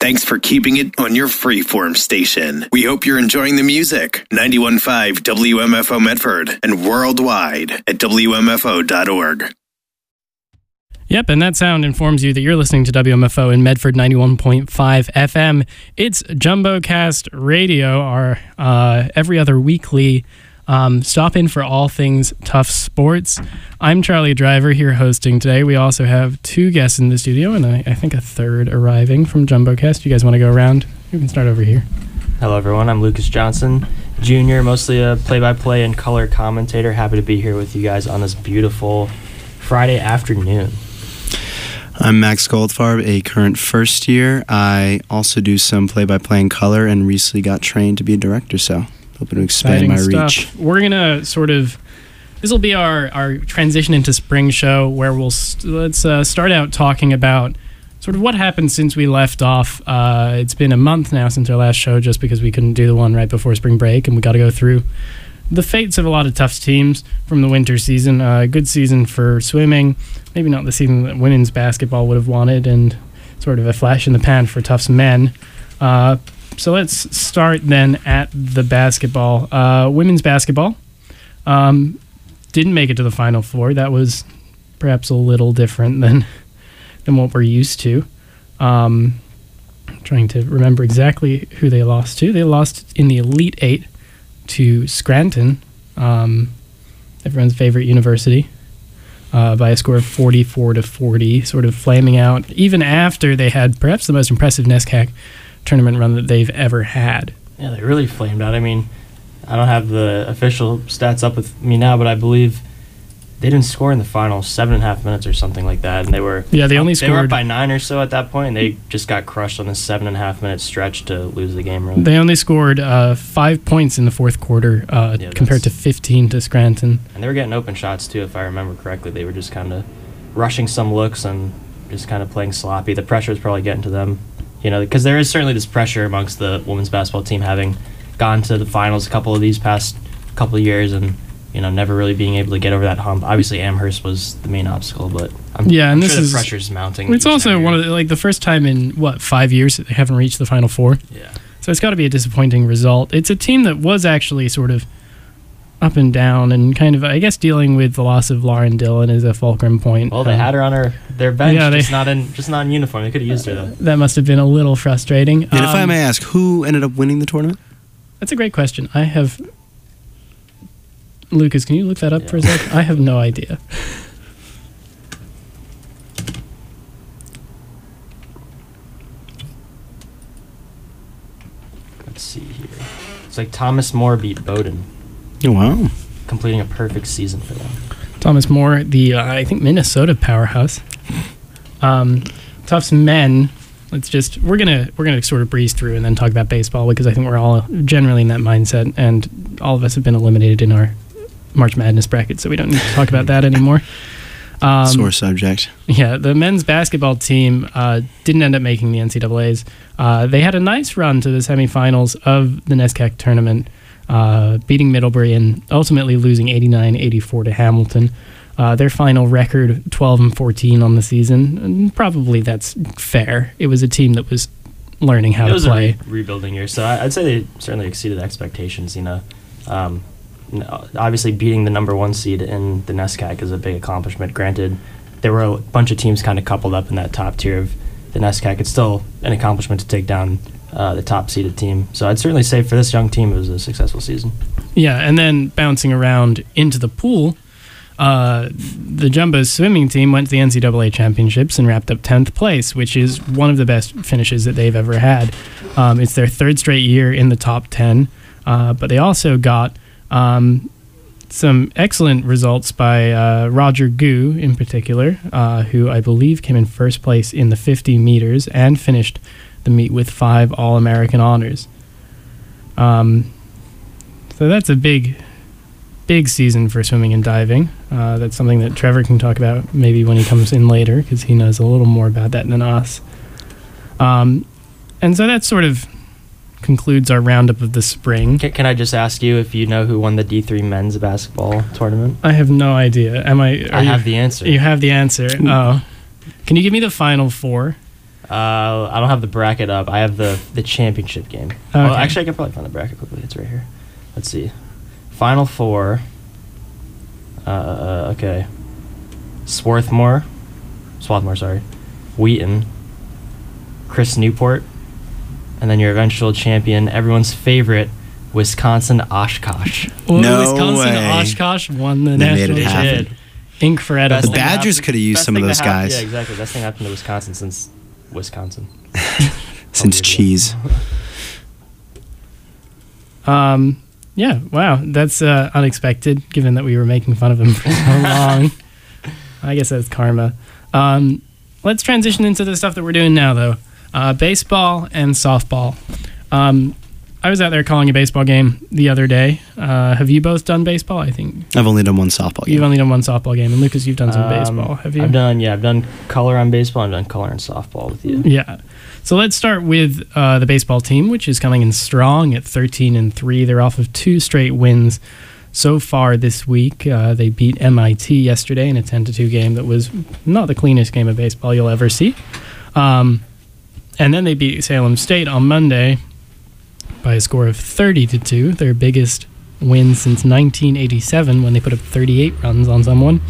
Thanks for keeping it on your freeform station. We hope you're enjoying the music. 91.5 WMFO Medford and worldwide at WMFO.org. Yep, and that sound informs you that you're listening to WMFO in Medford 91.5 FM. It's JumboCast Radio, our every other weekly stop in for all things tough sports. I'm Charlie Driver here hosting today. We also have two guests in the studio, and I think a third arriving from JumboCast. You guys want to go around? You can start over here. Hello, everyone. I'm Lucas Johnson, Jr., mostly a play-by-play and color commentator. Happy to be here with you guys on this beautiful Friday afternoon. I'm Max Goldfarb, a current first year. I also do some play-by-play and color and recently got trained to be a director, so hoping to expand my reach. We're going to this will be our transition into spring show where let's start out talking about sort of what happened since we left off. It's been a month now since our last show just because we couldn't do the one right before spring break, and we got to go through the fates of a lot of tough teams from the winter season. A good season for swimming, maybe not the season that women's basketball would have wanted, and sort of a flash in the pan for Tufts men. So let's start then at the basketball. Women's basketball didn't make it to the Final Four. That was perhaps a little different than what we're used to. Trying to remember exactly who they lost to. They lost in the Elite Eight to Scranton, everyone's favorite university, by a score of 44-40, sort of flaming out, even after they had perhaps the most impressive NESCAC tournament run that they've ever had. Yeah, they really flamed out. I mean, I don't have the official stats up with me now, but I believe they didn't score in the final 7.5 minutes or something like that, and they were they were up by 9 or so at that point, and they just got crushed on a 7.5 minute stretch to lose the game. Really, they only scored 5 points in the fourth quarter compared to 15 to Scranton, and they were getting open shots too, if I remember correctly. They were just kind of rushing some looks and just kind of playing sloppy. The pressure was probably getting to them, because there is certainly this pressure amongst the women's basketball team having gone to the finals a couple of these past couple of years and never really being able to get over that hump. Obviously, Amherst was the main obstacle, but I'm sure the pressure's mounting. It's also one of the first time in 5 years that they haven't reached the Final Four. Yeah. So it's got to be a disappointing result. It's a team that was actually sort of up and down and kind of, I guess, dealing with the loss of Lauren Dillon as a fulcrum point. Well, they had her on their bench, just not in uniform. They could have used her though. That must have been a little frustrating. And if I may ask, who ended up winning the tournament? That's a great question. Lucas, can you look that up for a sec? I have no idea. Let's see here. It's like Thomas More beat Bowdoin. Oh, wow. Completing a perfect season for them. Thomas More, the, I think, Minnesota powerhouse. Tufts men, we're gonna sort of breeze through and then talk about baseball because I think we're all generally in that mindset, and all of us have been eliminated in our March Madness bracket, so we don't need to talk about that anymore. Sore subject. Yeah, the men's basketball team didn't end up making the NCAAs. They had a nice run to the semifinals of the NESCAC tournament, beating Middlebury and ultimately losing 89-84 to Hamilton. Their final record, 12-14 on the season, and probably that's fair. It was a team that was learning how to play. It was a rebuilding year, so I'd say they certainly exceeded expectations. Obviously beating the number 1 seed in the NESCAC is a big accomplishment. Granted, there were a bunch of teams kind of coupled up in that top tier of the NESCAC. It's still an accomplishment to take down the top seeded team. So I'd certainly say for this young team, it was a successful season. Yeah, and then bouncing around into the pool, the Jumbo's swimming team went to the NCAA championships and wrapped up 10th place, which is one of the best finishes that they've ever had. It's their third straight year in the top 10, but they also got some excellent results by Roger Gu in particular, who I believe came in first place in the 50 meters and finished the meet with 5 All-American honors. So that's a big season for swimming and diving. That's something that Trevor can talk about maybe when he comes in later, because he knows a little more about that than us. And so that sort of concludes our roundup of the spring. Can I just ask you if you know who won the D3 men's basketball tournament? I have no idea. I have the answer. You have the answer. Oh. Can you give me the final 4? I don't have the bracket up. I have the championship game. Okay. Well, actually, I can probably find the bracket quickly. It's right here. Let's see. Final four. Okay. Swarthmore, sorry. Wheaton. Chris Newport. And then your eventual champion, everyone's favorite, Wisconsin Oshkosh. Well, No Wisconsin way. Oshkosh won the They made national it happen. championship. Incredible. The Badgers could have used some of those guys. Yeah, exactly. Best thing happened to Wisconsin since Wisconsin. Since cheese. Yeah, wow. That's unexpected, given that we were making fun of him for so long. I guess that's karma. Let's transition into the stuff that we're doing now, though. Baseball and softball. I was out there calling a baseball game the other day. Have you both done baseball? I think I've only done one softball game. you've only done one softball game. And Lucas, you've done some baseball. Have you? I've done color on baseball. I've done color on softball with you. Yeah. So let's start with the baseball team, which is coming in strong at 13-3. They're off of 2 straight wins so far this week. They beat MIT yesterday in a 10-2 game that was not the cleanest game of baseball you'll ever see. And then they beat Salem State on Monday by a score of 30-2, their biggest win since 1987 when they put up 38 runs on someone.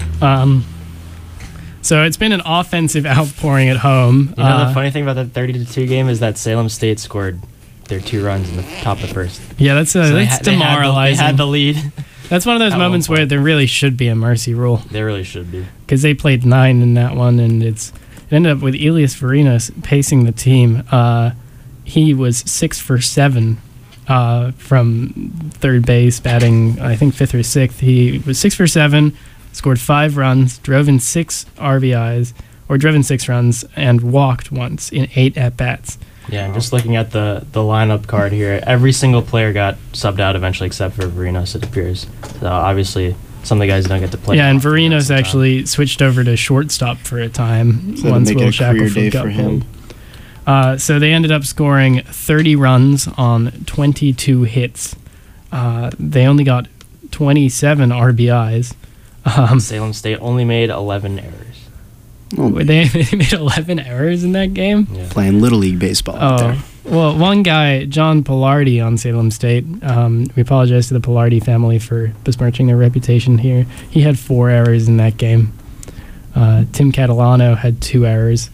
So it's been an offensive outpouring at home. You know, the funny thing about that 30-2 game is that Salem State scored their 2 runs in the top of the first. Yeah, that's demoralizing. They had the lead. That's one of those At moments one where point. there really should be a mercy rule, They really should be. because they played 9 in that one, and it ended up with Elias Varinas pacing the team. He was 6 for 7 from third base, batting I think 5th or 6th. He was 6 for 7, scored 5 runs, drove in 6 RBIs, or driven 6 runs, and walked once in 8 at bats. Yeah, and just looking at the lineup card here, every single player got subbed out eventually except for Varinos, it appears. So obviously, some of the guys don't get to play. Yeah, and often, Varinos that's the time. actually switched over to shortstop for a time So once make Will it a career day Shackelford got for him. pulled. So they ended up scoring 30 runs on 22 hits. They only got 27 RBIs. Salem State only made 11 errors. Oh, They made 11 errors in that game. Yeah. playing Little League baseball out there. Well, one guy, John Pilardi on Salem State, we apologize to the Pilardi family for besmirching their reputation here. He had 4 errors in that game. Tim Catalano had 2 errors.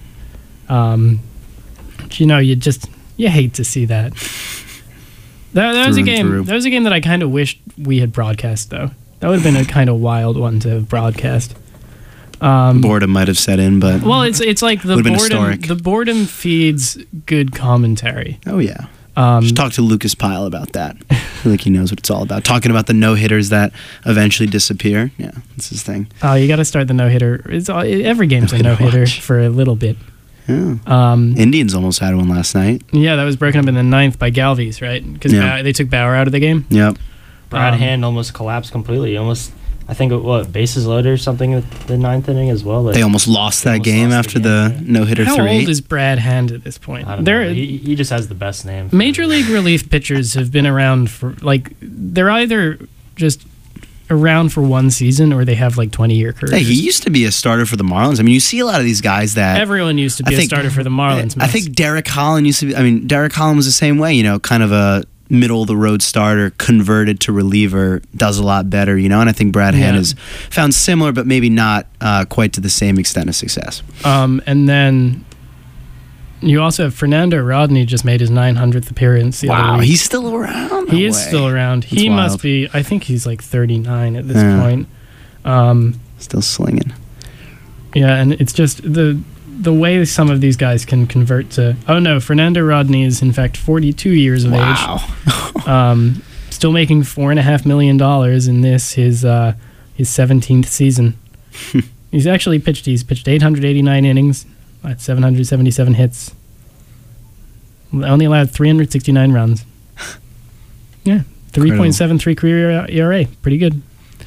You know, you hate to see that. That was a Through and game. through. That was a game that I kind of wished we had broadcast, though. That would have been a kind of wild one to broadcast. Boredom might have set in, but Well, it's like the Would've been boredom. historic. The boredom feeds good commentary. oh yeah. Should talk to Lucas Pyle about that. I feel like he knows what it's all about. Talking about the no-hitters that eventually disappear. Yeah, that's his thing. Oh, you got to start the no hitter. Every game's a No no hitter hitter watch. for a little bit. Yeah. Indians almost had one last night. Yeah, that was broken up in the 9th by Galvis, right? Because Yeah. they took Bauer out of the game. Yep. Brad Hand almost collapsed completely. I think, bases loaded or something at the 9th inning as well. They almost lost that almost game lost after the the game, no-hitter How 3. old is Brad Hand at this point? I don't know. He just has the best name. for- Major league relief pitchers have been around for they're either just around for one season or they have 20-year careers. Hey, he used to be a starter for the Marlins. I mean, you see a lot of these guys that Everyone used to be a starter for the Marlins. I think Derek Holland used to be. I mean, Derek Holland was the same way. You know, kind of a middle of the road starter, converted to reliever, does a lot better. You know, and I think Brad Hand has found similar, but maybe not quite to the same extent of success. And then you also have Fernando Rodney just made his 900th appearance the other week. He's still around. He is still around. That's He must wild. be. I think he's 39 at this Yeah. point. Still slinging. Yeah, and it's just the way some of these guys can convert to. Oh no, Fernando Rodney is in fact 42 years of age. Still making $4.5 million in this his 17th season. He's pitched 889 innings, 777 hits. Only allowed 369 runs. Yeah, 3.73 career ERA, pretty good.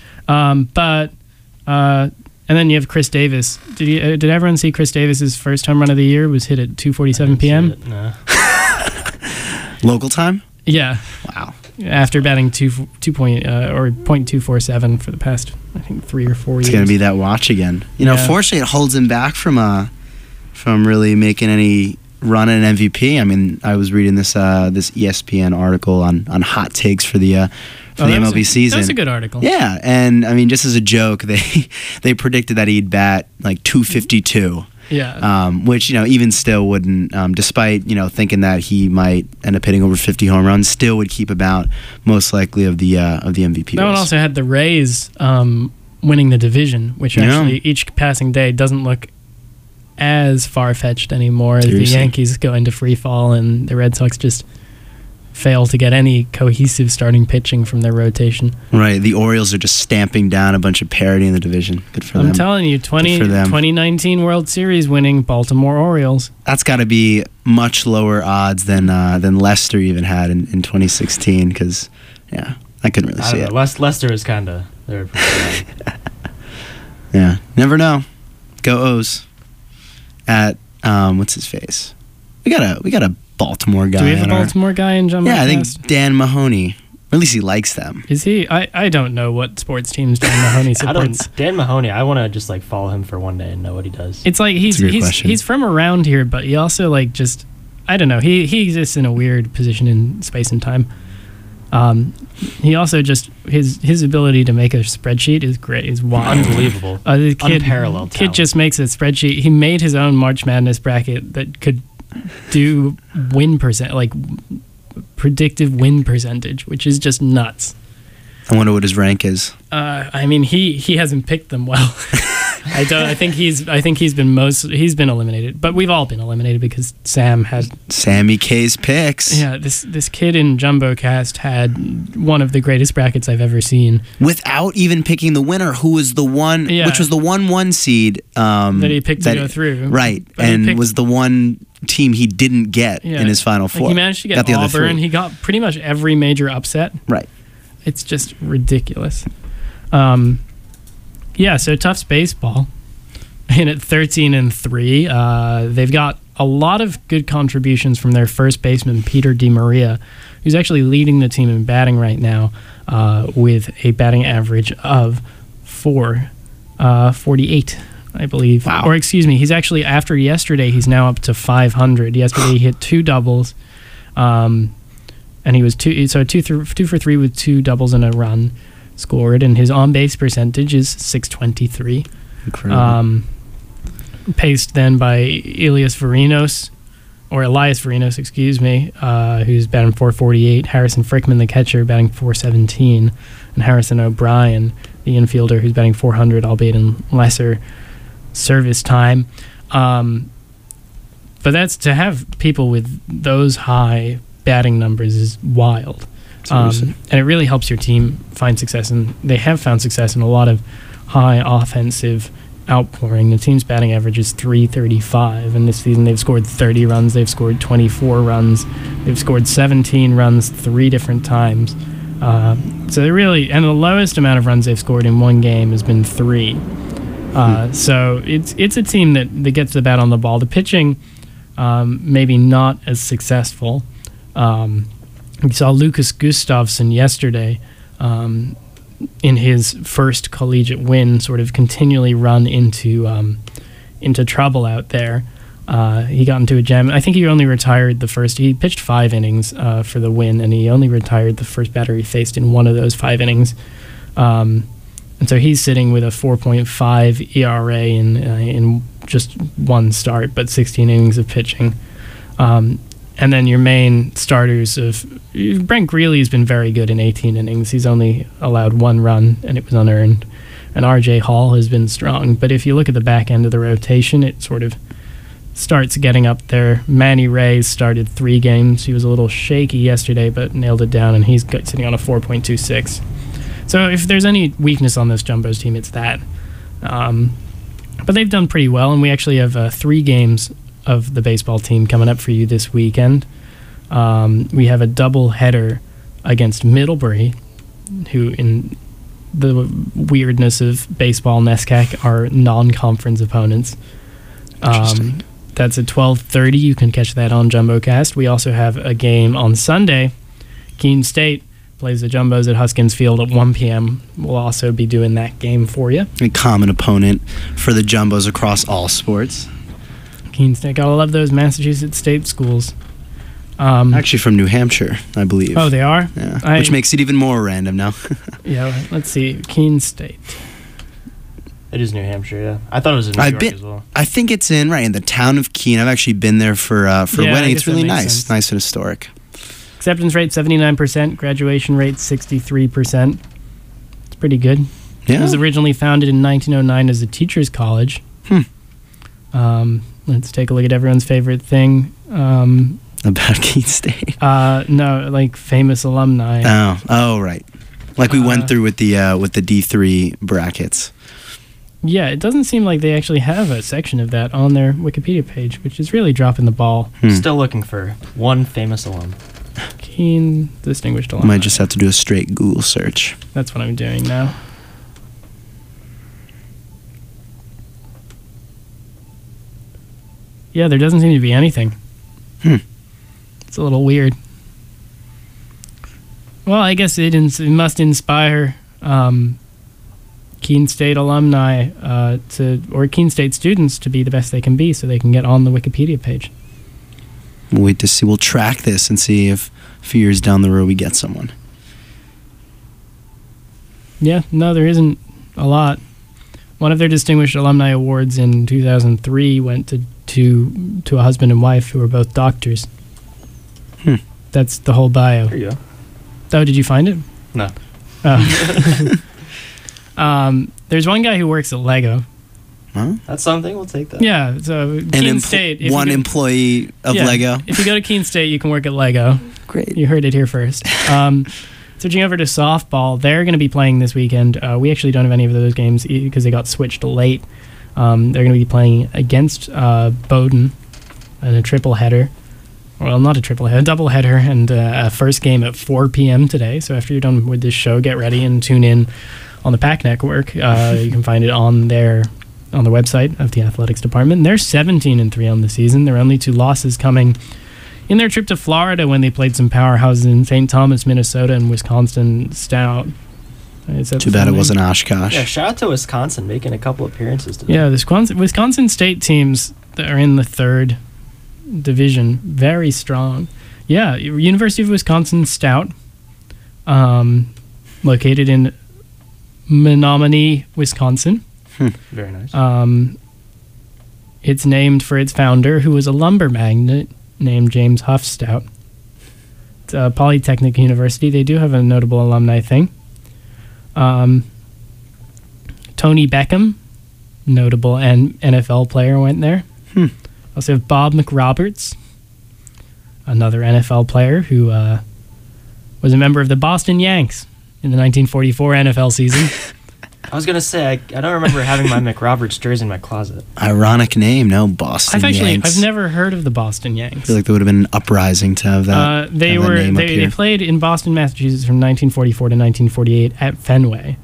And then you have Chris Davis. Did everyone see Chris Davis's first home run of the year was hit at 2:47 p.m.? No. Local time? Yeah, Wow. after batting 0.247 for the past I think 3 or 4 years. It's going to be that watch again. You know, Yeah. fortunately, it holds him back from from really making any run at an MVP. I mean, I was reading this this ESPN article on hot takes for the MLB season. That's a good article. Yeah, and I mean, just as a joke, they predicted that he'd bat like 252. Yeah. Which, even still wouldn't, despite, thinking that he might end up hitting over 50 home runs, still would keep about most likely of the MVP That one race. also had the Rays winning the division, which actually each passing day doesn't look as far-fetched anymore as the Yankees go into free fall and the Red Sox just fail to get any cohesive starting pitching from their rotation. Right. The Orioles are just stamping down a bunch of parity in the division. Good for them. I'm telling you, 2019 World Series winning Baltimore Orioles. That's got to be much lower odds than Leicester even had in 2016 because, I couldn't really see it. Leicester is kind of... Yeah. Never know. Go O's. At, what's his face? We got a Baltimore guy. Do we have a Baltimore guy in Jumbo? Yeah, I think Dan Mahoney. Or at least he likes them. Is he? I don't know what sports teams Dan Mahoney supports. Dan Mahoney, I want to just follow him for one day and know what he does. It's like he's from around here, but he also I don't know. He exists in a weird position in space and time. He also just his ability to make a spreadsheet is great. Is wild. Unbelievable. The Unparalleled kid talent. just makes a spreadsheet. He made his own March Madness bracket that could do win predictive win percentage, which is just nuts. I wonder what his rank is. I mean, he hasn't picked them well. I think he's been eliminated, but we've all been eliminated because Sam had Sammy K's picks. Yeah, this kid in JumboCast had one of the greatest brackets I've ever seen without even picking the winner, who was the one, which was the 1-1 seed that he picked to go through, right, and was the one team he didn't get in his final four. He managed to get Auburn. He got pretty much every major upset. Right. It's just ridiculous. So Tufts baseball in at 13-3. They've got a lot of good contributions from their first baseman, Peter DeMaria, who's actually leading the team in batting right now with a batting average of 448, I believe. Wow. Or excuse me, he's actually, after yesterday, he's now up to 500. Yesterday he hit 2 doubles. And he was 2 for 3 with 2 doubles and a run scored, and his on-base percentage is .623. Incredible. Paced then by Elias Varinos, excuse me, who's batting .448. Harrison Frickman, the catcher, batting .417, and Harrison O'Brien, the infielder, who's batting .400, albeit in lesser service time. But that's, to have people with those high batting numbers is wild. And it really helps your team find success, and they have found success in a lot of high offensive outpouring. The team's batting average is .335, and this season they've scored 30 runs, they've scored 24 runs, they've scored 17 runs 3 different times. So they really, and the lowest amount of runs they've scored in one game has been 3. So it's a team that gets the bat on the ball. The pitching, maybe not as successful. We saw Lucas Gustafsson yesterday in his first collegiate win sort of continually run into trouble out there. He got into a jam. I think he only retired he pitched 5 innings for the win, and he only retired the first batter he faced in one of those 5 innings. And so he's sitting with a 4.5 ERA in just one start, but 16 innings of pitching. And then your main starters Brent Greeley's been very good in 18 innings. He's only allowed 1 run, and it was unearned. And R.J. Hall has been strong. But if you look at the back end of the rotation, it sort of starts getting up there. Manny Reyes started 3 games. He was a little shaky yesterday, but nailed it down, and he's sitting on a 4.26. So if there's any weakness on this Jumbos team, it's that. But they've done pretty well, and we actually have 3 games of the baseball team coming up for you this weekend. We have a double header against Middlebury, who in the weirdness of baseball NESCAC are non-conference opponents. That's at 12:30. You can catch that on JumboCast. We also have a game on Sunday. Keene State plays the Jumbos at Huskins Field at 1 p.m. We'll also be doing that game for you. A common opponent for the Jumbos across all sports. Keene State. Gotta love those Massachusetts state schools. Actually from New Hampshire, I believe. Oh, they are? Yeah. Which makes it even more random now. Yeah, let's see. Keene State. It is New Hampshire, yeah. I thought it was in New York as well. I think it's in the town of Keene. I've actually been there for a wedding. It's really nice. Nice and historic. Acceptance rate 79%, graduation rate 63%. It's pretty good. Yeah. It was originally founded in 1909 as a teacher's college. Let's take a look at everyone's favorite thing. About Keene State. No, like famous alumni. Oh, right. Like we went through with the D3 brackets. Yeah, it doesn't seem like they actually have a section of that on their Wikipedia page, which is really dropping the ball. Still looking for one famous alum. Keene distinguished alumni. Might just have to do a straight Google search. That's what I'm doing now. Yeah, there doesn't seem to be anything. It's a little weird. Well, I guess it must inspire Keene State alumni or Keene State students to be the best they can be so they can get on the Wikipedia page. We'll wait to see. We'll track this and see if a few years down the road we get someone. Yeah, no, there isn't a lot. One of their distinguished alumni awards in 2003 went to a husband and wife who were both doctors. That's the whole bio. There you go. Oh, did you find it? No. Oh. There's one guy who works at Lego. Huh? That's something. We'll take that. Yeah, so Keene State. One employee of Lego. If you go to Keene State, you can work at Lego. Great. You heard it here first. Switching over to softball, they're going to be playing this weekend. We actually don't have any of those games because they got switched late. They're going to be playing against Bowdoin in a triple header. Well, not a triple header, a double header, and a first game at 4 p.m. today. So after you're done with this show, get ready and tune in on the PAC Network. You can find it on the website of the athletics department. They're 17-3 on the season. Their only 2 losses coming in their trip to Florida when they played some powerhouses in St. Thomas, Minnesota, and Wisconsin Stout. Too bad it wasn't Oshkosh. Yeah, shout out to Wisconsin making a couple appearances today. Yeah, the Wisconsin State teams that are in the 3rd division, very strong. Yeah, University of Wisconsin Stout, located in Menominee, Wisconsin. Very nice. It's named for its founder, who was a lumber magnate named James Huff Stout. It's a Polytechnic University. They do have a notable alumni thing. Tony Beckham, notable NFL player, went there. Also have Bob McRoberts, another NFL player who was a member of the Boston Yanks in the 1944 NFL season. I was going to say, I don't remember having my McRoberts jersey in my closet. Ironic name, no? Boston Yanks. I've never heard of the Boston Yanks. I feel like there would have been an uprising to have that. They played in Boston, Massachusetts from 1944 to 1948 at Fenway.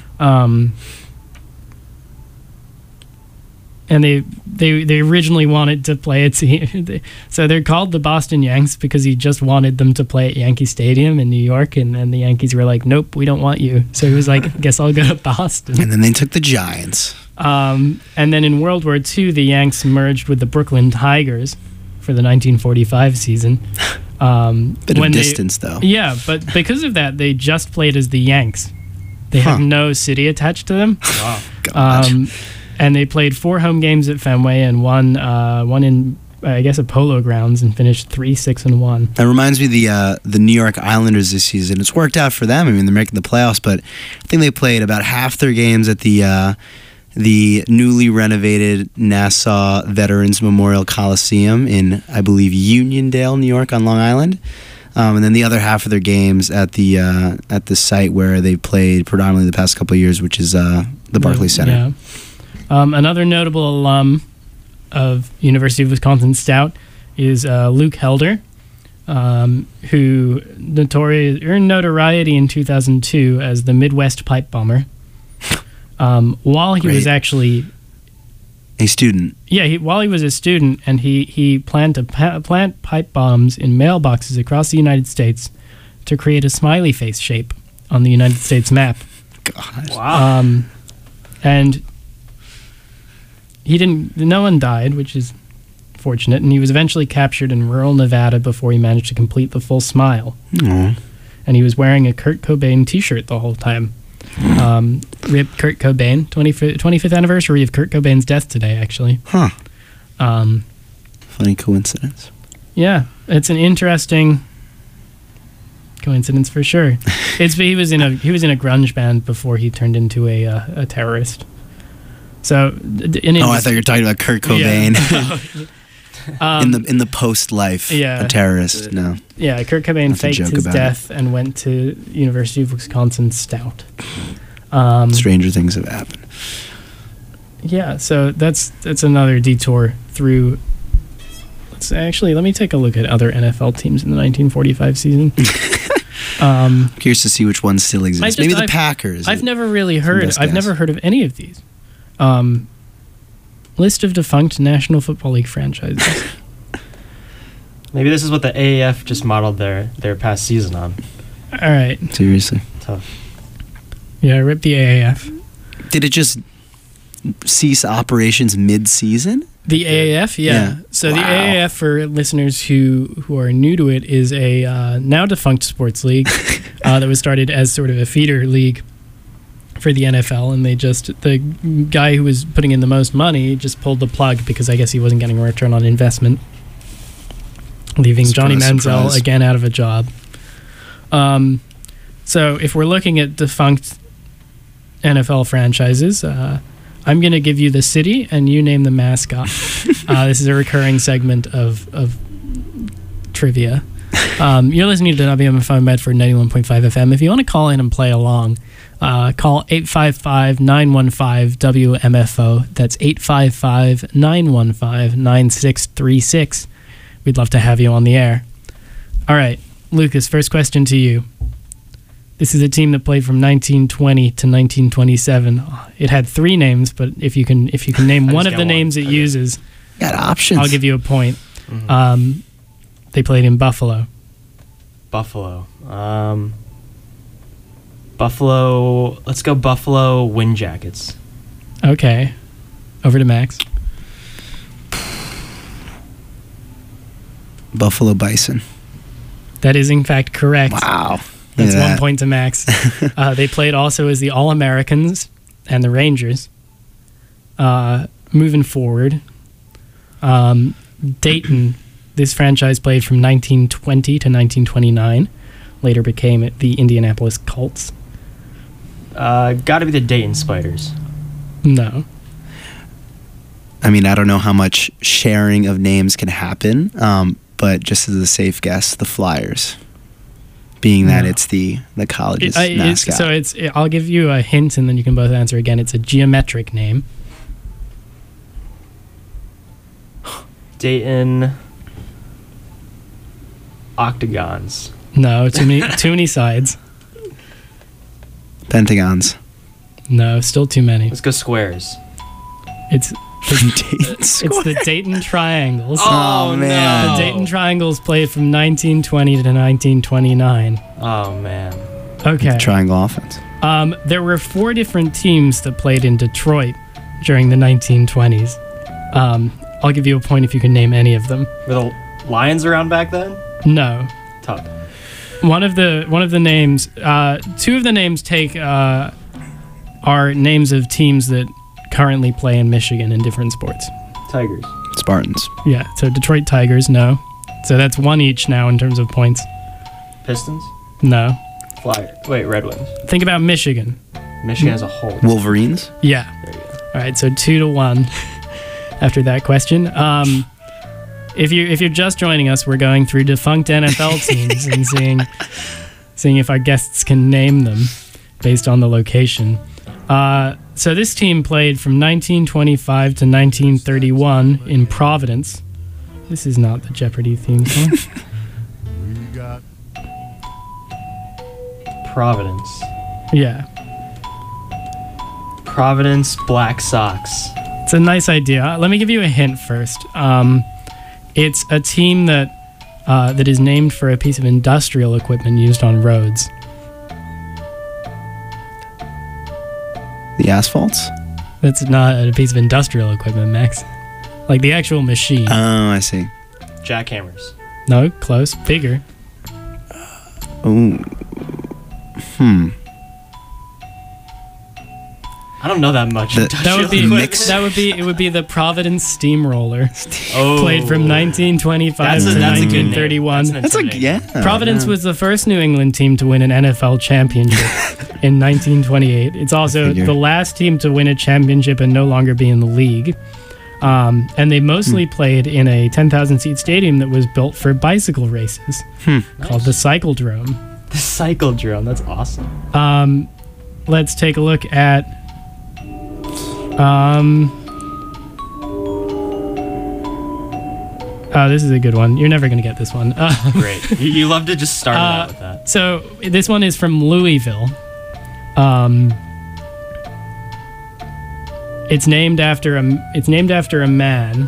And they originally wanted to play a team. So they're called the Boston Yanks because he just wanted them to play at Yankee Stadium in New York. And then the Yankees were like, nope, we don't want you. So he was like, guess I'll go to Boston. And then they took the Giants. And then in World War II, the Yanks merged with the Brooklyn Tigers for the 1945 season. Bit of distance, though. Yeah, but because of that, they just played as the Yanks. They have no city attached to them. Wow. God. And they played 4 home games at Fenway and one in, I guess, at Polo Grounds, and finished 3-6-1. That reminds me of the New York Islanders this season. It's worked out for them. I mean, they're making the playoffs, but I think they played about half their games at the newly renovated Nassau Veterans Memorial Coliseum in, I believe, Uniondale, New York, on Long Island. And then the other half of their games at the site where they played predominantly the past couple of years, which is the Barclays Center. Yeah. Another notable alum of University of Wisconsin Stout is Luke Helder, who earned notoriety in 2002 as the Midwest Pipe Bomber. While he was actually a student. Yeah, while he was a student, and he planned to plant pipe bombs in mailboxes across the United States to create a smiley face shape on the United States map. God. And no one died, which is fortunate, and he was eventually captured in rural Nevada before he managed to complete the full smile. Aw. And he was wearing a Kurt Cobain t-shirt the whole time. Rip Kurt Cobain, 25th anniversary of Kurt Cobain's death today, actually. Huh. Um, Funny coincidence. yeah, it's an interesting coincidence for sure. He was in a grunge band before he turned into a terrorist. So, I thought you were talking about Kurt Cobain. Yeah. in the post life, Yeah. a terrorist. No. Yeah, Kurt Cobain Not to faked joke his about death and went to University of Wisconsin Stout. Stranger things have happened. Yeah, so that's another detour through. Let me take a look at other NFL teams in the 1945 season. Curious to see which ones still exist. Maybe the Packers. I've never really heard. best I've guess. never heard of any of these. List of defunct National Football League franchises. Maybe this is what the AAF just modeled their past season on. All right. Seriously. Tough. Yeah, rip the AAF. Did it just cease operations mid-season? The AAF, yeah. Yeah. So the Wow. AAF, for listeners who are new to it, is a now defunct sports league that was started as sort of a feeder league for the NFL, and the guy who was putting in the most money just pulled the plug because I guess he wasn't getting a return on investment, leaving Johnny Surprise, Manziel surprise. again out of a job. So if we're looking at defunct NFL franchises, I'm going to give you the city and you name the mascot. This is a recurring segment of trivia. You're listening to WMFO Medford 91.5 FM. If you want to call in and play along, call 855-915-WMFO. That's 855-915-9636. We'd love to have you on the air. All right, Lucas, first question to you. This is a team that played from 1920 to 1927. It had three names, but if you can name one of the names it uses, Got options. I'll give you a point. Mm-hmm. They played in Buffalo. Buffalo. Buffalo. Let's go Buffalo Wind Jackets. Okay. Over to Max. Buffalo Bison. That is, in fact, correct. Wow. That's Look at 1 that. point to Max. They played also as the All-Americans and the Rangers. Moving forward, Dayton, this franchise played from 1920 to 1929. Later became the Indianapolis Colts. Got to be the Dayton Spiders. No. I mean, I don't know how much sharing of names can happen, but just as a safe guess, the Flyers. Being that No. it's the college's mascot. I'll give you a hint and then you can both answer again. It's a geometric name. Dayton Octagons. No, too many sides. Pentagons. No, still too many. Let's go Squares. It's Dayton it's the Dayton Triangles. Oh, man. The Dayton Triangles played from 1920 to 1929. Oh man. Okay. Triangle offense. There were 4 different teams that played in Detroit during the 1920s. I'll give you a point if you can name any of them. Were the Lions around back then? No. Tough. One of the names, 2 of the names are names of teams that currently play in Michigan in different sports. Tigers. Spartans. Yeah, so Detroit Tigers, no. So that's 1 each now in terms of points. Pistons. No. Red Wings. Think about Michigan. Michigan as a whole. Wolverines. Yeah. There you go. All right, so 2-1 after that question. If you're just joining us, we're going through defunct NFL teams and seeing if our guests can name them based on the location. So this team played from 1925 to 1931 in Providence. This is not the Jeopardy theme song. Providence. Yeah, Providence Black Sox. it's a nice idea. Let me give you a hint first. It's a team that is named for a piece of industrial equipment used on roads. The Asphalts. That's not a piece of industrial equipment, Max. like the actual machine. Oh, I see. Jackhammers. No, close, bigger. Oh. I don't know that much. That would be mix. it would be the Providence Steamroller. Oh. Played from 1925 That's to a good name. 1931. That's like, yeah. Providence was the first New England team to win an NFL championship in 1928. It's also Figure. the last team to win a championship and no longer be in the league. And they mostly played in a 10,000-seat stadium that was built for bicycle races called the Cycledrome. The Cycledrome. That's awesome. Let's take a look at... this is a good one. You're never going to get this one. Great. You love to just start it out with that. So this one is from Louisville. It's named after a man.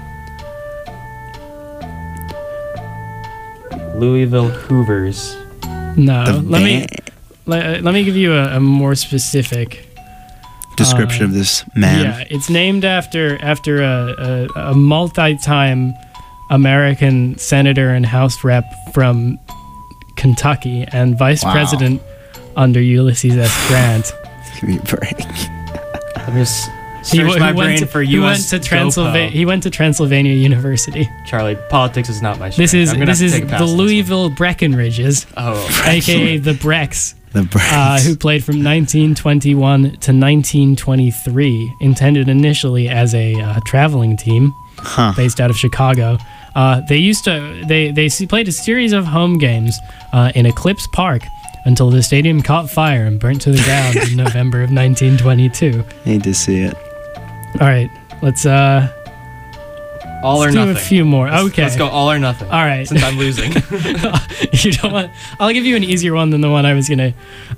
Louisville Hoovers. No, The let me give you a more specific description of this man. Yeah, it's named after a multi-time American senator and House rep from Kentucky and vice president under Ulysses S. Grant. Give me a break. Let me just search my brain for U.S. He went to Transylvania University. Charlie, politics is not my strength. This is the Louisville Breckenridges, aka the Brecks. The Brecks. Who played from 1921 to 1923, intended initially as a traveling team based out of Chicago. They played a series of home games in Eclipse Park until the stadium caught fire and burnt to the ground in November of 1922. Need to see it. All right, let's all or do nothing. A few more. Okay, let's go all or nothing. All right, since I'm losing. You don't want. I'll give you an easier one than the one I was gonna.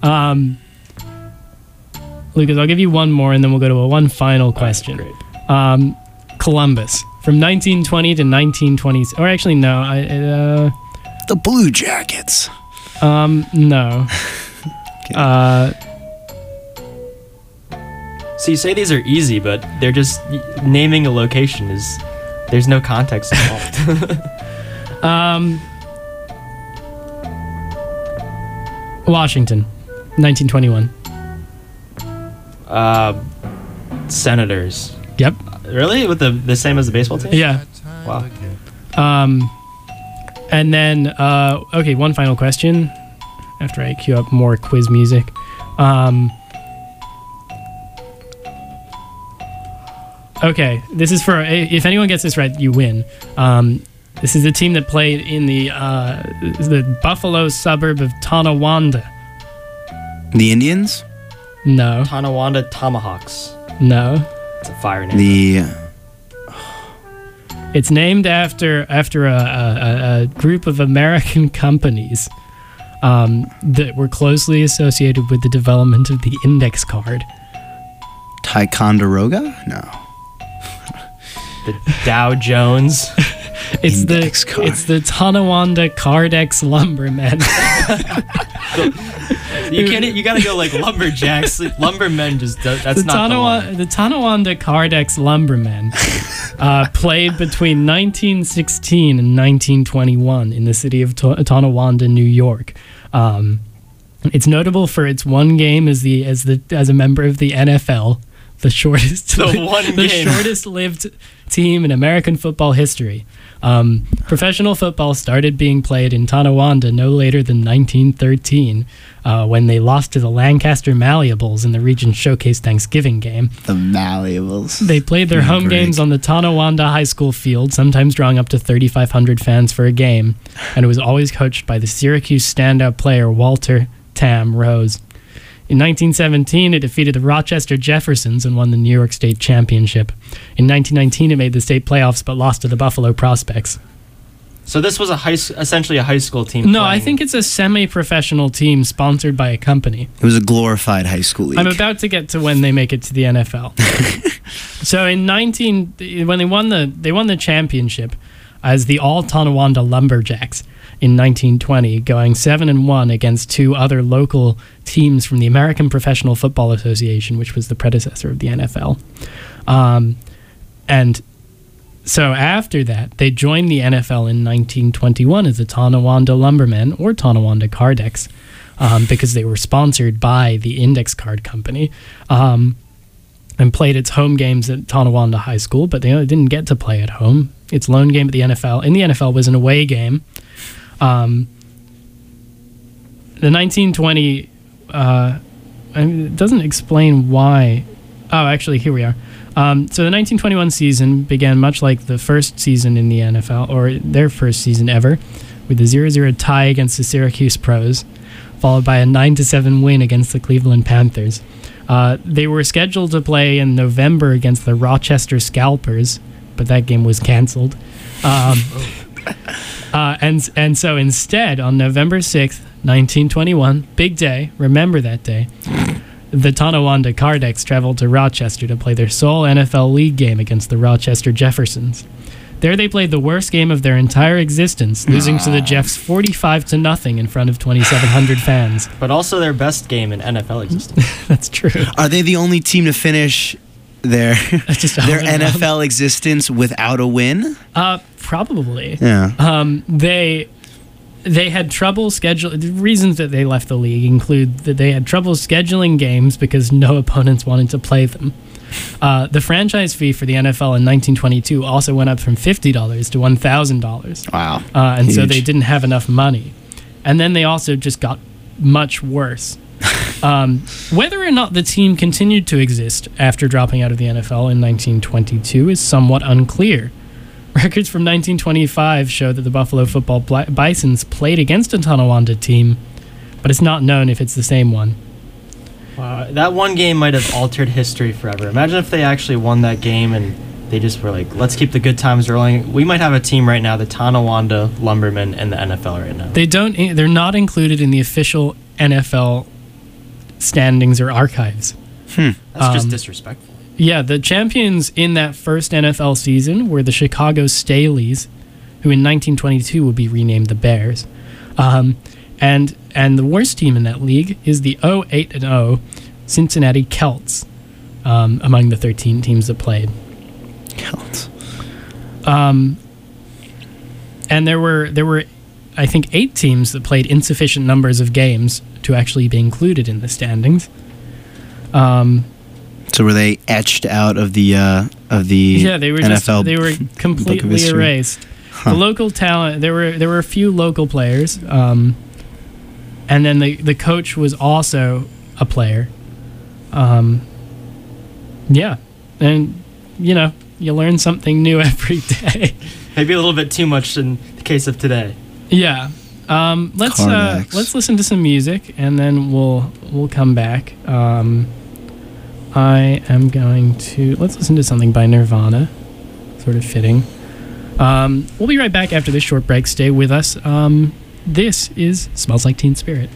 Lucas, I'll give you one more, and then we'll go to one final question. Right, Columbus from 1920 to 1920. Or actually, no. The Blue Jackets. No. So you say these are easy, but they're just naming a location is. There's no context involved. Washington, 1921. Senators. Yep. Really? With the same as the baseball team? Yeah. Wow. And then, okay, one final question after I cue up more quiz music. Okay, this is for, if anyone gets this right, you win. This is a team that played in the Buffalo suburb of Tonawanda. The Indians? No. Tonawanda Tomahawks. No. It's a fire name. It's named after a group of American companies that were closely associated with the development of the index card. Ticonderoga? No. The Dow Jones. It's card. It's the Tonawanda Cardex Lumbermen. You gotta go like lumberjacks. Lumbermen just that's not the one. The Tonawanda Cardex Lumbermen played between 1916 and 1921 in the city of Tonawanda, New York. It's notable for its one game as a member of the NFL, the shortest lived team in American football history. Professional football started being played in Tonawanda no later than 1913, when they lost to the Lancaster Malleables in the region's Showcase Thanksgiving game. The Malleables. They played their home games on the Tonawanda High School field, sometimes drawing up to 3,500 fans for a game, and it was always coached by the Syracuse standout player Walter Tam Rose. In 1917, it defeated the Rochester Jeffersons and won the New York State Championship. In 1919, it made the state playoffs but lost to the Buffalo Prospects. So this was essentially a high school team. No, I think it's a semi-professional team sponsored by a company. It was a glorified high school league. I'm about to get to when they make it to the NFL. So when they won the championship as the All Tonawanda Lumberjacks in 1920, going 7-1 against two other local teams from the American Professional Football Association, which was the predecessor of the NFL. And So after that, they joined the NFL in 1921 as the Tonawanda Lumbermen, or Tonawanda Cardex, because they were sponsored by the Index Card Company, and played its home games at Tonawanda High School, but they didn't get to play at home. Its lone game at the NFL was an away game. The 1920, it doesn't explain why. Oh, actually, here we are. So the 1921 season began much like the first season in the NFL, or their first season ever, with a 0-0 tie against the Syracuse Pros, followed by a 9-7 win against the Cleveland Panthers. They were scheduled to play in November against the Rochester Scalpers, but that game was canceled. And so instead, on November 6th, 1921, big day, remember that day, the Tonawanda Cardex traveled to Rochester to play their sole NFL League game against the Rochester Jeffersons. There they played the worst game of their entire existence, losing to the Jeffs 45-0 in front of 2,700 fans. But also their best game in NFL existence. That's true. Are they the only team to finish their NFL existence without a win? Probably. Yeah. They had trouble scheduling. The reasons that they left the league include that they had trouble scheduling games because no opponents wanted to play them. The franchise fee for the NFL in 1922 also went up from $50 to $1,000. Wow. And Huge. so they didn't have enough money. And then they also just got much worse. Whether or not the team continued to exist after dropping out of the NFL in 1922 is somewhat unclear. Records from 1925 show that the Buffalo Football Bisons played against a Tonawanda team, but it's not known if it's the same one. Wow, that one game might have altered history forever. Imagine if they actually won that game and they just were like, let's keep the good times rolling. We might have a team right now, the Tonawanda Lumbermen in the NFL right now. They're not included in the official NFL standings or archives. That's just disrespectful. Yeah, the champions in that first NFL season were the Chicago Staleys, who in 1922 would be renamed the Bears. And the worst team in that league is the 0-8-0 Cincinnati Celts, among the 13 teams that played. Celts. And there were, I think, 8 teams that played insufficient numbers of games to actually be included in the standings. So were they etched out of the Yeah, they were NFL? they were completely erased. Huh. The local talent, there were a few local players, and then the coach was also a player. Yeah, and you learn something new every day. Maybe a little bit too much in the case of today. Yeah. Let's listen to some music and then we'll come back. Let's listen to something by Nirvana. Sort of fitting. We'll be right back after this short break. Stay with us. This is Smells Like Teen Spirit.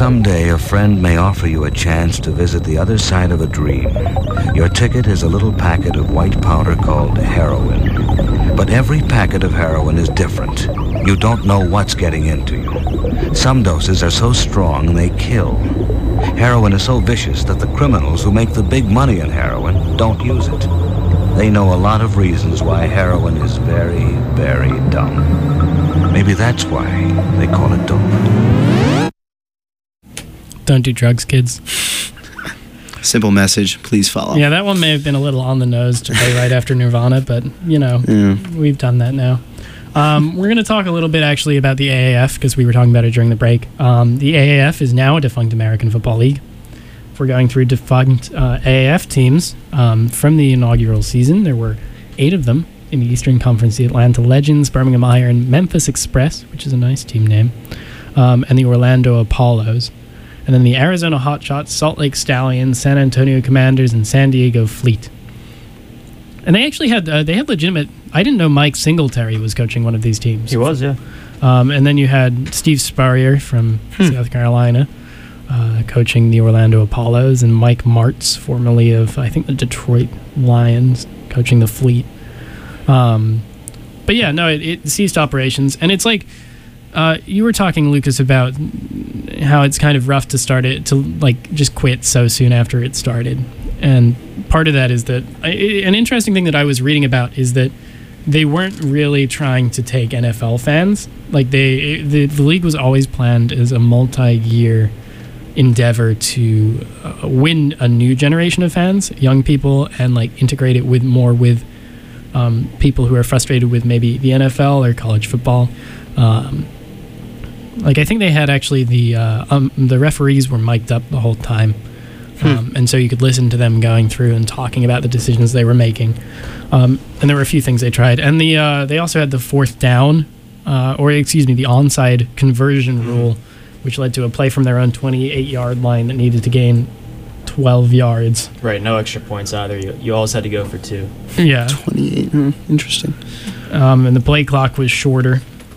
Someday a friend may offer you a chance to visit the other side of a dream. Your ticket is a little packet of white powder called heroin. But every packet of heroin is different. You don't know what's getting into you. Some doses are so strong they kill. Heroin is so vicious that the criminals who make the big money in heroin don't use it. They know a lot of reasons why heroin is very, very dumb. Maybe that's why they call it dope. Don't do drugs, kids. Simple message. Please follow. Yeah, that one may have been a little on the nose to play right after Nirvana, but, we've done that now. We're going to talk a little bit, actually, about the AAF, because we were talking about it during the break. The AAF is now a defunct American Football League. If we're going through defunct AAF teams from the inaugural season, there were 8 of them in the Eastern Conference: the Atlanta Legends, Birmingham Iron, Memphis Express, which is a nice team name, and the Orlando Apollos. And then the Arizona Hotshots, Salt Lake Stallions, San Antonio Commanders, and San Diego Fleet. And they actually had legitimate. I didn't know Mike Singletary was coaching one of these teams. He was, yeah. And then you had Steve Spurrier from South Carolina coaching the Orlando Apollos, and Mike Martz, formerly of, I think, the Detroit Lions, coaching the Fleet. But yeah, no, it ceased operations. And it's like, you were talking, Lucas, about how it's kind of rough to start it, to like just quit so soon after it started. And part of that is that an interesting thing that I was reading about is that they weren't really trying to take NFL fans. Like the league was always planned as a multi-year endeavor to win a new generation of fans, young people, and like integrate it with people who are frustrated with maybe the NFL or college football. Like I think they had actually the referees were mic'd up the whole time. And so you could listen to them going through and talking about the decisions they were making. And there were a few things they tried. And they also had the fourth down, the onside conversion rule, which led to a play from their own 28-yard line that needed to gain 12 yards. Right, no extra points either. You always had to go for 2. Yeah. 28, interesting. And the play clock was shorter.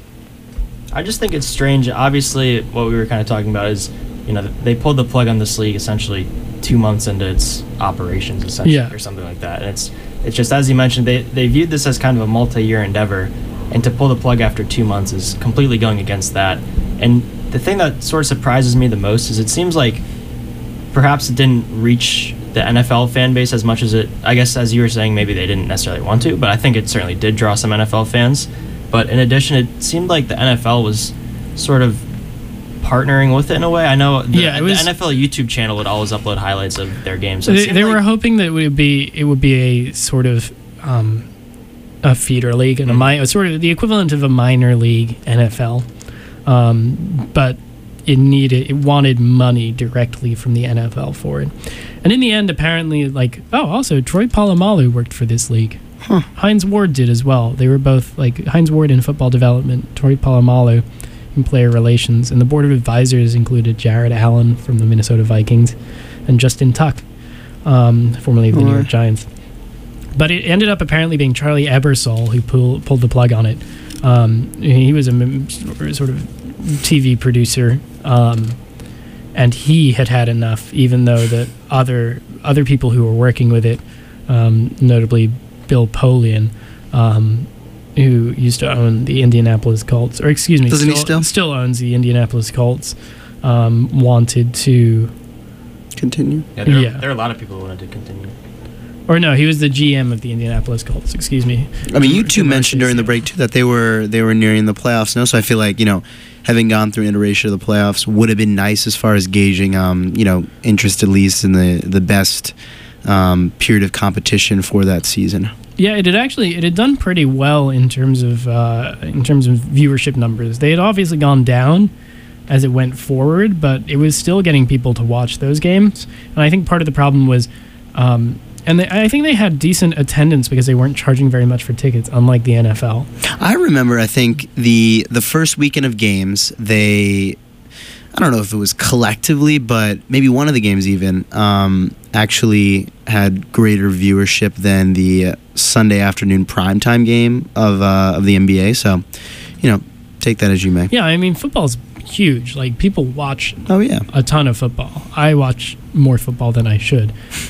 I just think it's strange. Obviously, what we were kind of talking about is, they pulled the plug on this league essentially 2 months into its operations, essentially, or something like that. And it's just, as you mentioned, they viewed this as kind of a multi-year endeavor, and to pull the plug after 2 months is completely going against that. And the thing that sort of surprises me the most is it seems like perhaps it didn't reach the NFL fan base as much as it, I guess, as you were saying, maybe they didn't necessarily want to, but I think it certainly did draw some NFL fans. But in addition, it seemed like the NFL was sort of partnering with it in a way. I know the NFL YouTube channel would always upload highlights of their games. So they were hoping that it would be a sort of a feeder league and sort of the equivalent of a minor league NFL. But it wanted money directly from the NFL for it. And in the end, apparently, also Troy Polamalu worked for this league. Hines Ward did as well. They were both, Hines Ward in football development, Troy Polamalu in player relations, and the board of advisors included Jared Allen from the Minnesota Vikings and Justin Tuck, formerly of the New York Giants. But it ended up apparently being Charlie Ebersol who pulled the plug on it. He was a sort of TV producer, and he had enough, even though that other people who were working with it, notably Bill Polian, who used to own the Indianapolis Colts, or excuse me, doesn't he still owns the Indianapolis Colts, wanted to continue. Yeah, there are a lot of people who wanted to continue. Or no, he was the GM of the Indianapolis Colts. Excuse me. I mean, you two mentioned during the break too that they were nearing the playoffs. No, so I feel like having gone through iteration of the playoffs would have been nice as far as gauging interest at least in the best period of competition for that season. Yeah, it had done pretty well in terms of viewership numbers. They had obviously gone down as it went forward, but it was still getting people to watch those games. And I think part of the problem was, I think they had decent attendance because they weren't charging very much for tickets, unlike the NFL. I remember, I think the first weekend of games, I don't know if it was collectively, but maybe one of the games even actually had greater viewership than the Sunday afternoon primetime game of the NBA. So, take that as you may. Yeah, I mean, football's huge. Like, people watch Oh yeah. a ton of football. I watch more football than I should.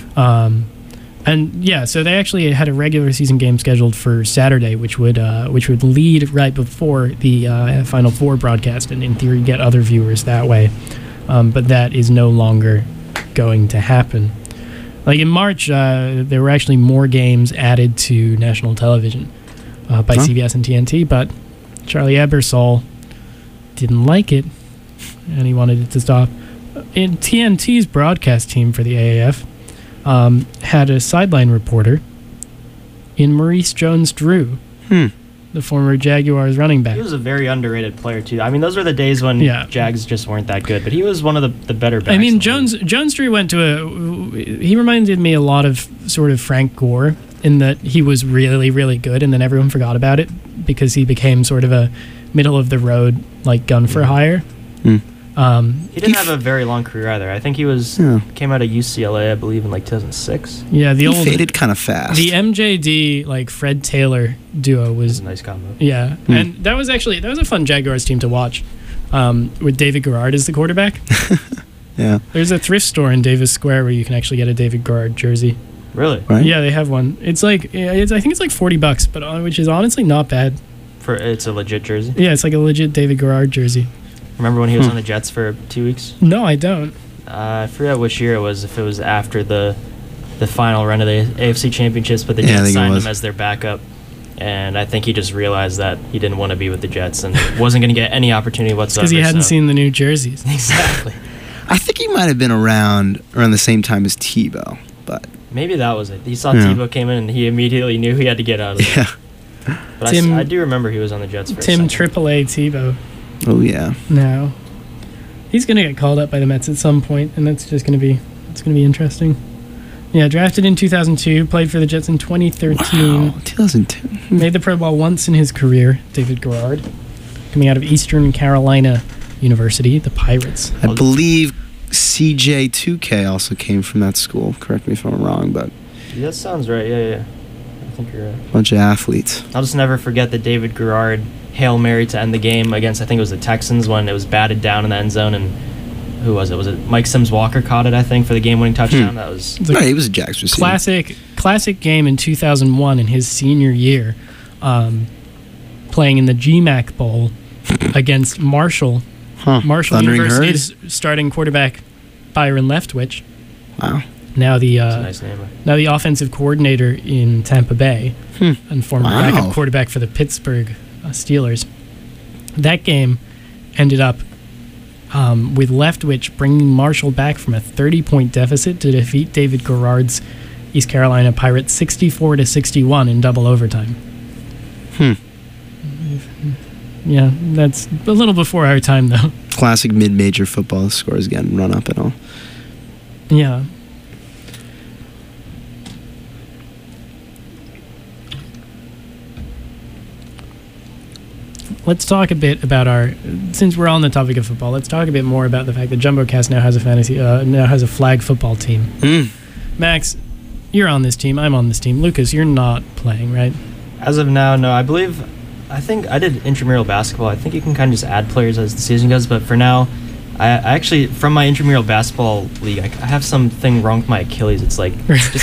And yeah, so they actually had a regular season game scheduled for Saturday, which would lead right before the Final Four broadcast, and in theory get other viewers that way. But that is no longer going to happen. Like in March, there were actually more games added to national television by CBS and TNT, but Charlie Ebersol didn't like it, and he wanted it to stop. In TNT's broadcast team for the AAF had a sideline reporter in Maurice Jones-Drew, the former Jaguars running back. He was a very underrated player too. I mean, those were the days when Jags just weren't that good, but he was one of the better backs. I mean, Jones-Drew went to he reminded me a lot of sort of Frank Gore in that he was really, really good, and then everyone forgot about it because he became sort of a middle of the road, like, gun for hire. He didn't have a very long career either. I think he came out of UCLA, I believe, in like 2006. Yeah, He faded kind of fast. The MJD, like, Fred Taylor duo was a nice combo. Yeah, and that was a fun Jaguars team to watch, with David Garrard as the quarterback. Yeah. There's a thrift store in Davis Square where you can actually get a David Garrard jersey. Really? Right? Yeah, they have one. It's like I think it's like $40, but which is honestly not bad. It's a legit jersey? Yeah, it's like a legit David Garrard jersey. Remember when he was on the Jets for 2 weeks? No, I don't. I forget which year it was, if it was after the final run of the AFC Championships, but the Jets signed him as their backup. And I think he just realized that he didn't want to be with the Jets and wasn't going to get any opportunity whatsoever. Because he hadn't seen the new jerseys. Exactly. I think he might have been around the same time as Tebow, but maybe that was it. He saw Tebow came in and he immediately knew he had to get out of there. Yeah. But I do remember he was on the Jets for a second. AAA Tebow. Oh yeah. No, he's gonna get called up by the Mets at some point, and that's just gonna be interesting. Yeah, drafted in 2002, played for the Jets in 2013. Wow, 2002. Made the Pro Bowl once in his career. David Garrard, coming out of Eastern Carolina University, the Pirates. I believe CJ2K also came from that school. Correct me if I'm wrong, but that sounds right. Yeah. I think you're right. Bunch of athletes. I'll just never forget the David Garrard Hail Mary to end the game against, I think it was the Texans, when it was batted down in the end zone, and who was it? Was it Mike Sims Walker caught it, I think, for the game-winning touchdown? That was he was a Jags receiver. Classic game in 2001 in his senior year, playing in the GMAC Bowl against Marshall. Marshall Thundering University's Herd? Starting quarterback Byron Leftwich. Wow. Now the That's a nice name. now the offensive coordinator in Tampa Bay and former backup quarterback for the Pittsburgh Steelers. That game ended up with Leftwich bringing Marshall back from a 30-point deficit to defeat David Garrard's East Carolina Pirates 64-61 in double overtime. Yeah, that's a little before our time, though. Classic mid-major football scores getting run up and all. Yeah. Let's talk a bit about since we're on the topic of football, let's talk a bit more about the fact that JumboCast now has a flag football team. Max, you're on this team. I'm on this team. Lucas, you're not playing, right? As of now, no. I think I did intramural basketball. I think you can kind of just add players as the season goes, but for now, I actually, from my intramural basketball league, I have something wrong with my Achilles. It's like,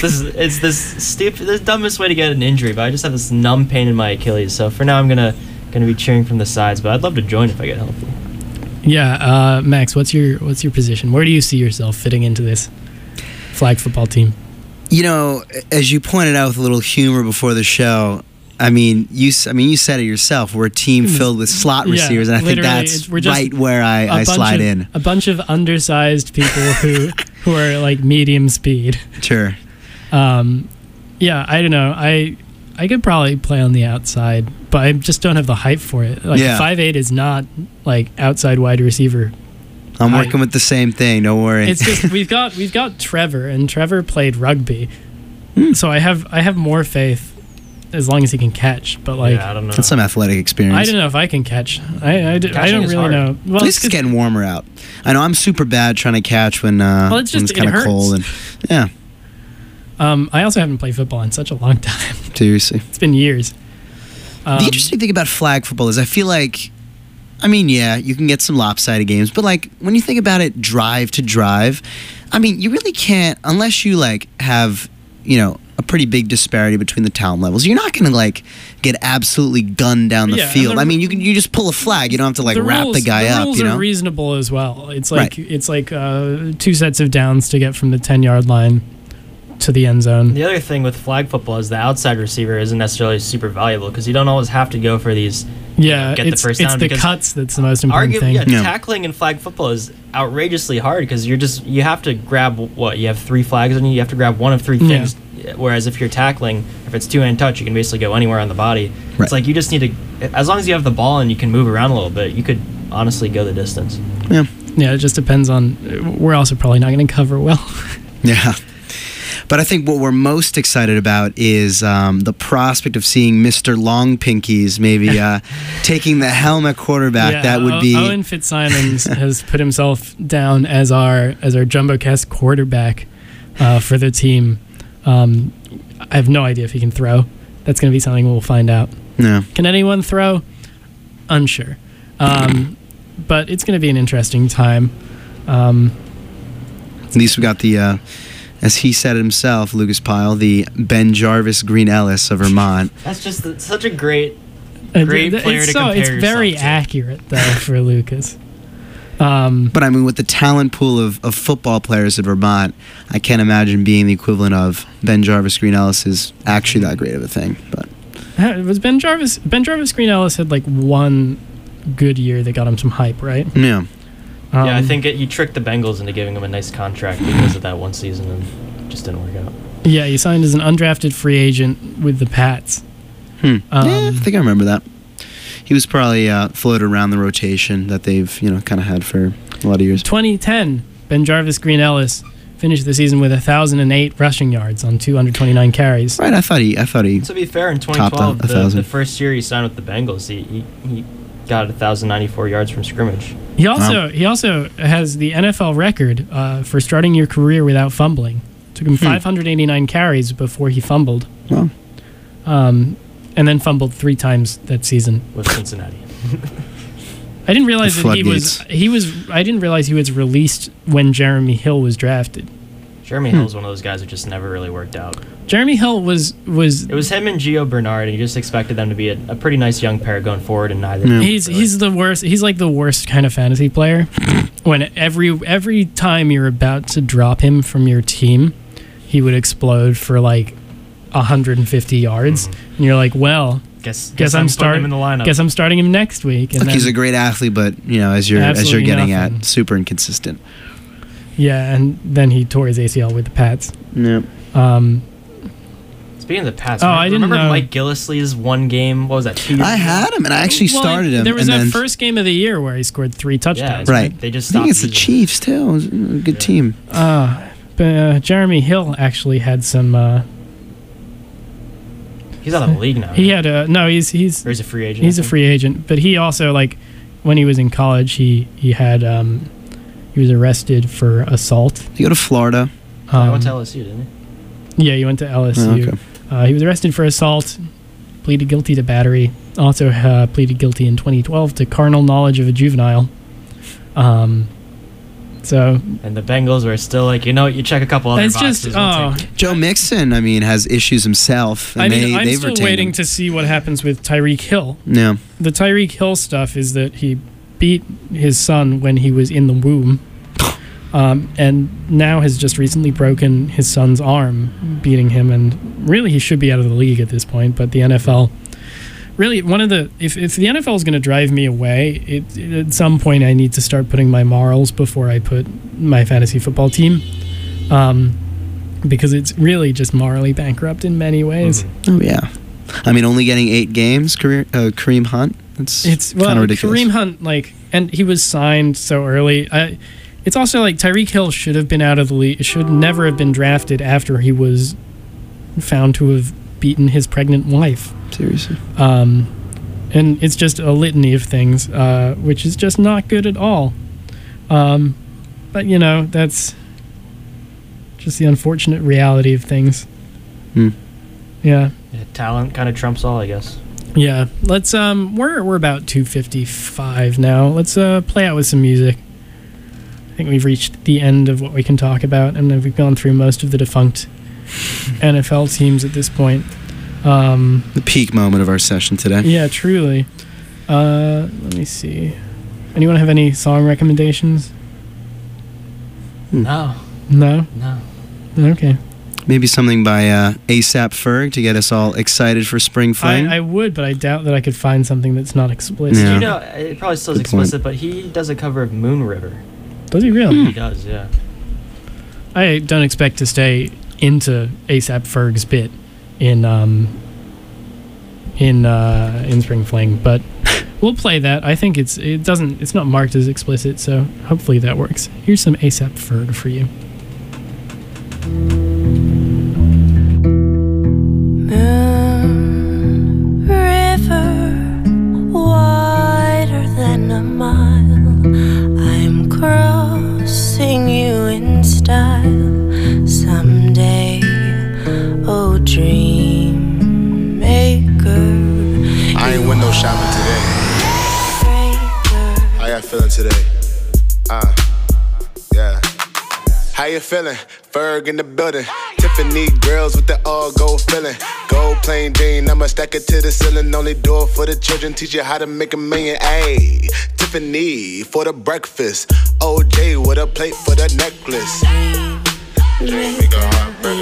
the dumbest way to get an injury, but I just have this numb pain in my Achilles. So for now, I'm gonna be cheering from the sides, but I'd love to join if I get healthy. Yeah, Max, what's your position? Where do you see yourself fitting into this flag football team? You know, as you pointed out with a little humor before the show, you said it yourself. We're a team filled with slot receivers, and I think that's right where I slide in. A bunch of undersized people who are like medium speed. Sure. Yeah, I don't know. I could probably play on the outside, but I just don't have the height for it. Like 5'8" is not like outside wide receiver. I'm working with the same thing. Don't worry. It's just we've got Trevor, and Trevor played rugby, so I have more faith. As long as he can catch, but like I don't know. That's some athletic experience. I don't know if I can catch. I don't really hard. know. Well, at least it's getting warmer out. I know I'm super bad trying to catch when it's kind of cold and yeah. I also haven't played football in such a long time. Seriously, it's been years. The interesting thing about flag football is I feel like I mean, yeah, you can get some lopsided games, but like when you think about it, drive to drive, I mean, you really can't unless you like have, you know, a pretty big disparity between the talent levels. You're not going to like get absolutely gunned down the field. I mean, you just pull a flag. You don't have to like wrap the guy up. The rules you know, are reasonable as well. It's like it's like 2 sets of downs to get from the 10-yard line to the end zone. The other thing with flag football is the outside receiver isn't necessarily super valuable because you don't always have to go for these. Yeah, get the first down. It's the cuts that's the most important thing. Tackling in flag football is outrageously hard because you have to grab you have 3 flags and you have to grab one of 3 things. Whereas if you're tackling, if it's 2-hand touch, you can basically go anywhere on the body. Right. It's like you just need to, as long as you have the ball and you can move around a little bit, you could honestly go the distance. Yeah. Yeah, it just depends on. We're also probably not going to cover well. Yeah. But I think what we're most excited about is the prospect of seeing Mr. Long Pinkies maybe taking the helm at quarterback. Yeah, that would be Owen Fitzsimons has put himself down as our JumboCast quarterback for the team. I have no idea if he can throw. That's going to be something we'll find out. No. Can anyone throw? Unsure. But it's going to be an interesting time. At least we got the, as he said himself, Lucas Pyle, the Ben Jarvis Green Ellis of Vermont. That's just such a great player to compare yourself It's very to. accurate, though, for Lucas. But I mean, with the talent pool of football players at Vermont, I can't imagine being the equivalent of Ben Jarvis Green Ellis is actually that great of a thing. But was Ben Jarvis Green Ellis had like one good year that got him some hype, right? Yeah. Yeah, I think he tricked the Bengals into giving him a nice contract because of that one season and it just didn't work out. Yeah, he signed as an undrafted free agent with the Pats. Yeah, I think I remember that. He was probably floated around the rotation that they've kind of had for a lot of years. 2010, Ben Jarvis Green Ellis finished the season with 1,008 rushing yards on 229 carries. Right, I thought he. To be fair, in 2012, the first year he signed with the Bengals, he got 1,094 yards from scrimmage. He also has the NFL record for starting your career without fumbling. It took him 589 carries before he fumbled. Wow. And then fumbled 3 times that season with Cincinnati. I didn't realize that I didn't realize he was released when Jeremy Hill was drafted. Jeremy Hill's one of those guys who just never really worked out. Jeremy Hill was. It was him and Gio Bernard, and you just expected them to be a pretty nice young pair going forward, and neither. Yeah. He's the worst. He's like the worst kind of fantasy player. When every time you're about to drop him from your team, he would explode for like 150 yards, and you're like, well, guess I'm starting him in the lineup. Guess I'm starting him next week. And Look, he's a great athlete, but as you're getting nothing. at, super inconsistent. Yeah, and then he tore his ACL with the Pats. Yep. Speaking of the Pats, I didn't remember know. Mike Gillislee's one game. What was that? 2 years I had him, and I actually started him. There was and that first game of the year where he scored 3 touchdowns. Yeah, right. They just I think it's stopped the Chiefs too. It was a good team. But Jeremy Hill actually had some. He's out of the league now. He had a no. He's or he's a free agent. He's a free agent, but he also when he was in college, he had he was arrested for assault. Did you go to Florida? He went to LSU, didn't he? Yeah, he went to LSU. Oh, okay. He was arrested for assault, pleaded guilty to battery. Also pleaded guilty in 2012 to carnal knowledge of a juvenile. And the Bengals were still like, you check a couple other boxes. Joe Mixon, has issues himself. And I'm still waiting to see what happens with Tyreek Hill. Yeah. The Tyreek Hill stuff is that he beat his son when he was in the womb, and now has just recently broken his son's arm, beating him. And really, he should be out of the league at this point. But the NFL. Really, if the NFL is going to drive me away, at some point I need to start putting my morals before I put my fantasy football team, because it's really just morally bankrupt in many ways. Oh yeah, only getting 8 games. Kareem Hunt. It's kind of ridiculous. Kareem Hunt, and he was signed so early. It's also Tyreek Hill should have been out of the league. Should never have been drafted after he was found to have beaten his pregnant wife. Seriously. And it's just a litany of things, which is just not good at all. But that's just the unfortunate reality of things. Hmm. Yeah. Talent kind of trumps all, I guess. Yeah, let's we're about 2:55 now. Let's play out with some music. I think we've reached the end of what we can talk about, and we've gone through most of the defunct NFL teams at this point. The peak moment of our session today. Yeah, truly. Let me see. Anyone have any song recommendations? No. No? No. Okay. Maybe something by A$AP Ferg to get us all excited for Spring Fling. I would, but I doubt that I could find something that's not explicit. Yeah. You know, it probably still is Good explicit, but he does a cover of Moon River. Does he really? He does, yeah. I don't expect to stay into A$AP Ferg's bit in Spring Fling, but we'll play that. I think it's not marked as explicit, so hopefully that works. Here's some A$AP Ferg for you. Moon River, wider than a mile. I'm crossing you in style someday. Oh, dream maker. I ain't window shopping today. How y'all feeling today? Yeah. How you feeling? Ferg in the building. Tiffany girls with the all gold feeling. Gold plain Jane, I'ma stack it to the ceiling. Only do it for the children, teach you how to make a million. Ayy, Tiffany for the breakfast. OJ with a plate for the necklace. Make a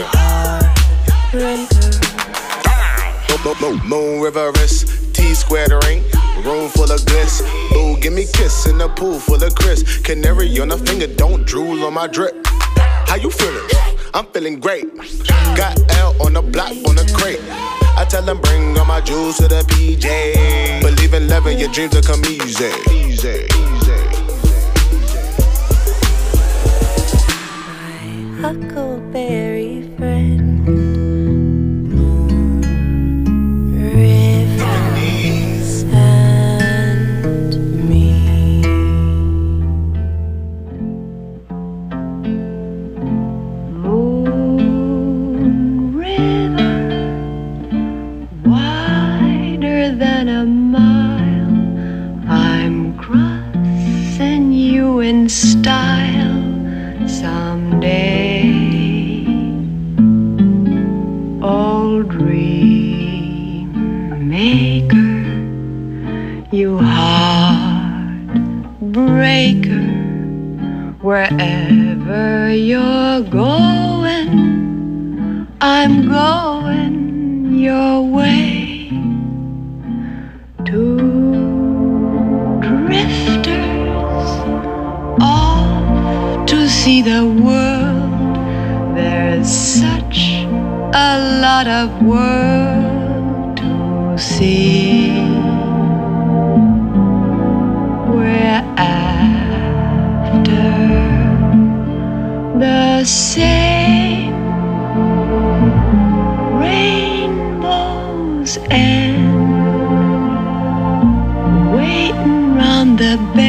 heartbreaker. Moon River wrist, T-squared ring, room full of bliss. Ooh, give me kiss in the pool full of Chris. Canary on a finger, don't drool on my drip. How you feeling? I'm feeling great. Got L on the block on the crate. I tell them bring all my jewels to the PJ. Believe in loving, your dreams will come easy. My huckleberry friend. Style someday. Old dream maker, you heartbreaker, wherever you're going, I'm going your way. Two drifters off to see the world. There's such a lot of world to see. We're after the same rainbows and waiting round the bend.